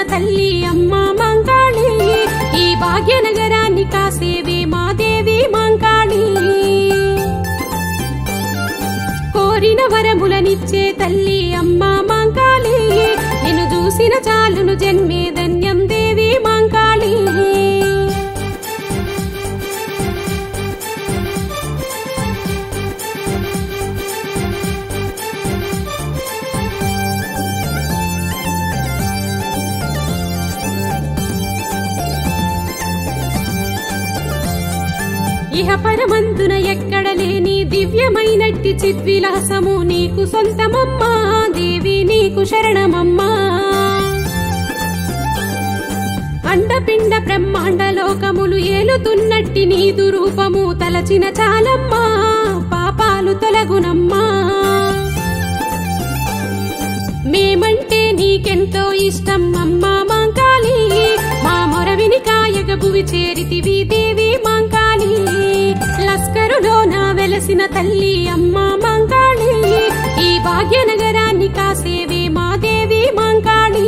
తల్లి అమ్మ మాంకాళి, ఈ భాగ్యనగరాన్ని కాసేవే మా దేవి మాంకాళి. కోరిన వరములనిచ్చే తల్లి అమ్మ మాంకాళి, నిన్ను చూసిన చాలును జన్మే ధన్యం దేవి మాంకాళి. ఇహ పరమందున ఎక్కడ లేని దివ్యమైనట్టి చిద్విలాసము నీకు సొంతమమ్మా దేవి, నీకు శరణమమ్మా. అండపిండ బ్రహ్మాండ లోకములు ఏలుతున్నట్టి నీదు రూపము తలచిన చాలమ్మా, పాపాలు తొలగునమ్మా. మేమంటే నీకెంతో ఇష్టం అమ్మా మాంకాళి, మా మొరవిని కాయగ భువి చేరితివి దేవి మాంకాళి. లస్కరులోన వెలసిన తల్లి అమ్మా మాంకాళి, ఈ భాగ్యనగరాన్ని కాసేవే మా దేవి మాంకాళి.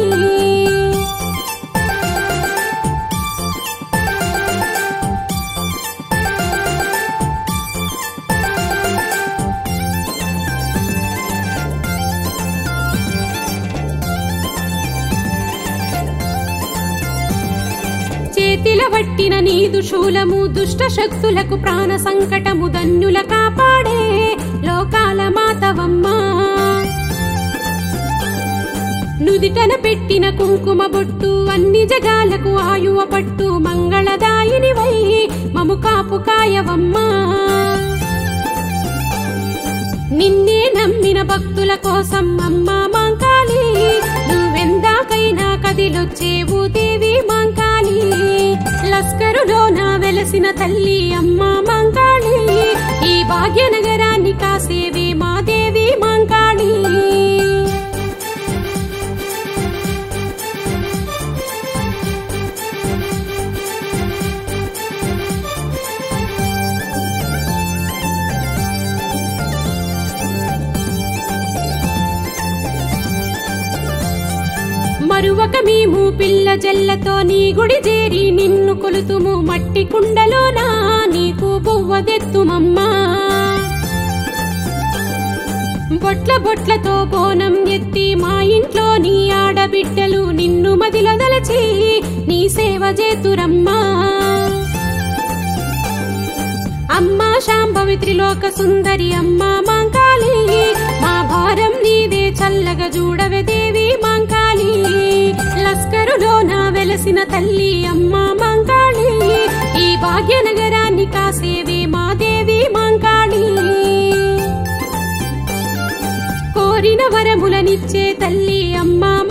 చేతిల వట్టిన నీదు శూలము దుష్ట శక్తులకు ప్రాణ సంకటము ధన్యుల కాపాడే లోకాల మాతవమ్మా. నుదిటన పెట్టిన కుంకుమ బొట్టు అన్ని జగాలకు ఆయువ పట్టు, మంగళదాయిని వై మము కాపు కాయవమ్మా. నిన్నే నమ్మిన భక్తుల కోసం అమ్మా మాంకాళి, నువ్వెందాకైనా కదిలొచ్చేవు దేవి మాంకాళి. లస్కరులోన వెలసిన తల్లి అమ్మా మాంకాళి, ఈ భాగ్యనగరాన్ని కాసేవే మా దేవి మాంకాళి. మరువక మేము పిల్ల జల్లతో నీ గుడి చేరి నిన్ను కొలుతుము, మట్టి కుండలోనా నీకు బొవ్వదెత్తుమమ్మా. బొట్ల బొట్లతో బోనం ఎత్తి మా ఇంట్లో నీ ఆడబిడ్డలు నిన్ను మదిలదలచి నీ సేవ చేతురమ్మా. అమ్మా శాంభవి త్రిలోక సుందరి అమ్మా మాంకాళి, మా భారం నీదే చల్లగా చూడవే దేవి మాంకాళి. లస్కరులోన వెలసిన తల్లి అమ్మా మాంకాళి, ఈ భాగ్యనగరాన్ని కాసేవే మా దేవి మాంకాళి. కోరిన వరములనిచ్చే తల్లి అమ్మా